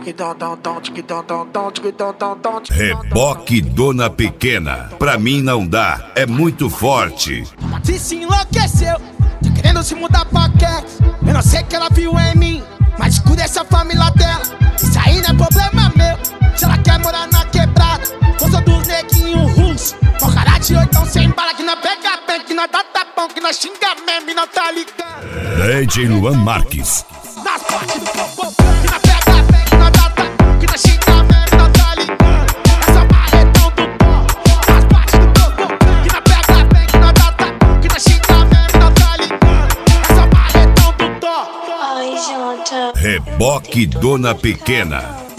Reboque Dona Pequena, pra mim não dá, é muito forte. Se enlouqueceu, tá querendo se mudar pra Quex. Eu não sei o que ela viu em mim, mas escuta essa família dela. Isso aí não é problema meu. Se ela quer morar na quebrada, força dos neguinhos russos. Com cara de oitão sem bala, que não pega bem, que não dá tapão, que não xinga mesmo e não tá ligado. DJ Luan Marques. Nas partes do povo, que não pega bem, que não dá tapão, que não xinga mesmo e não tá ligado. Essa marretão do pó. Nas partes do povo, que não pega bem, que não dá tapão, que não xinga mesmo e não tá ligado. Essa marretão do pó. Reboque Dona Pequena.